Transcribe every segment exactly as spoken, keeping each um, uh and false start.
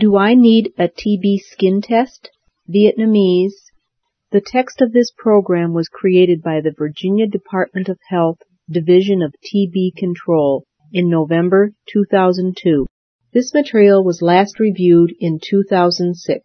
Do I need a T B skin test? Vietnamese. The text of this program was created by the Virginia Department of Health, Division of T B Control, in November two thousand two. This material was last reviewed in two thousand six.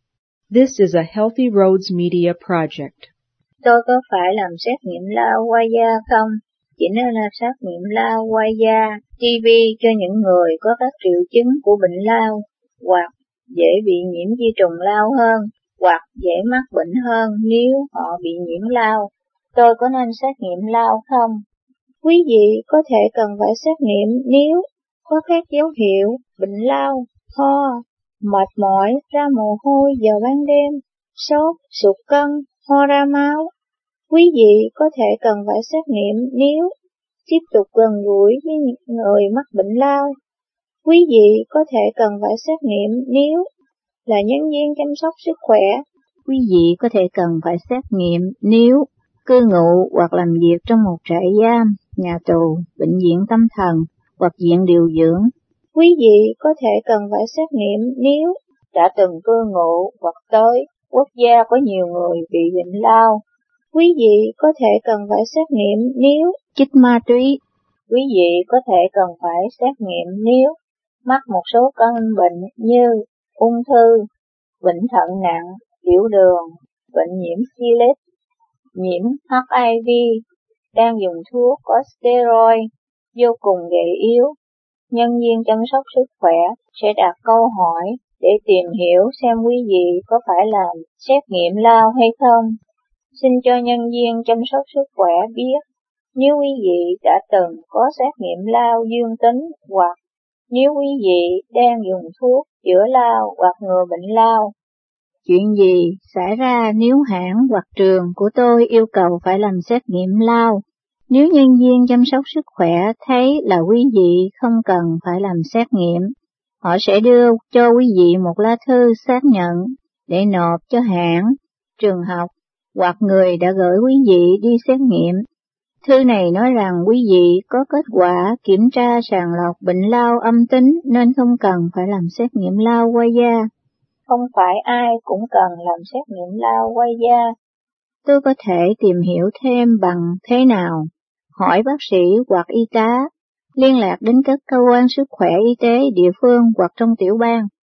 This is a Healthy Roads Media project. Tôi có phải làm xét nghiệm lao qua da không? Chỉ nên là xét nghiệm lao qua da, T B cho những người có các triệu chứng của bệnh lao, hoặc dễ bị nhiễm vi trùng lao hơn, hoặc dễ mắc bệnh hơn nếu họ bị nhiễm lao. Tôi có nên xét nghiệm lao không? Quý vị có thể cần phải xét nghiệm nếu có các dấu hiệu bệnh lao, ho, mệt mỏi, ra mồ hôi vào ban đêm, sốt, sụt cân, ho ra máu. Quý vị có thể cần phải xét nghiệm nếu tiếp tục gần gũi với những người mắc bệnh lao. Quý vị có thể cần phải xét nghiệm nếu là nhân viên chăm sóc sức khỏe. Quý vị có thể cần phải xét nghiệm nếu cư ngụ hoặc làm việc trong một trại giam, nhà tù, bệnh viện tâm thần hoặc viện điều dưỡng. Quý vị có thể cần phải xét nghiệm nếu đã từng cư ngụ hoặc tới quốc gia có nhiều người bị bệnh lao. Quý vị có thể cần phải xét nghiệm nếu chích ma túy. Quý vị có thể cần phải xét nghiệm nếu mắc một số căn bệnh như ung thư, bệnh thận nặng, tiểu đường, bệnh nhiễm syphilis, nhiễm H I V, đang dùng thuốc có steroid, vô cùng gầy yếu. Nhân viên chăm sóc sức khỏe sẽ đặt câu hỏi để tìm hiểu xem quý vị có phải làm xét nghiệm lao hay không. Xin cho nhân viên chăm sóc sức khỏe biết nếu quý vị đã từng có xét nghiệm lao dương tính, hoặc nếu quý vị đang dùng thuốc chữa lao hoặc ngừa bệnh lao. Chuyện gì xảy ra nếu hãng hoặc trường của tôi yêu cầu phải làm xét nghiệm lao? Nếu nhân viên chăm sóc sức khỏe thấy là quý vị không cần phải làm xét nghiệm, họ sẽ đưa cho quý vị một lá thư xác nhận để nộp cho hãng, trường học hoặc người đã gửi quý vị đi xét nghiệm. Thư này nói rằng quý vị có kết quả kiểm tra sàng lọc bệnh lao âm tính nên không cần phải làm xét nghiệm lao qua da. Không phải ai cũng cần làm xét nghiệm lao qua da. Tôi có thể tìm hiểu thêm bằng thế nào? Hỏi bác sĩ hoặc y tá, liên lạc đến các cơ quan sức khỏe y tế địa phương hoặc trong tiểu bang.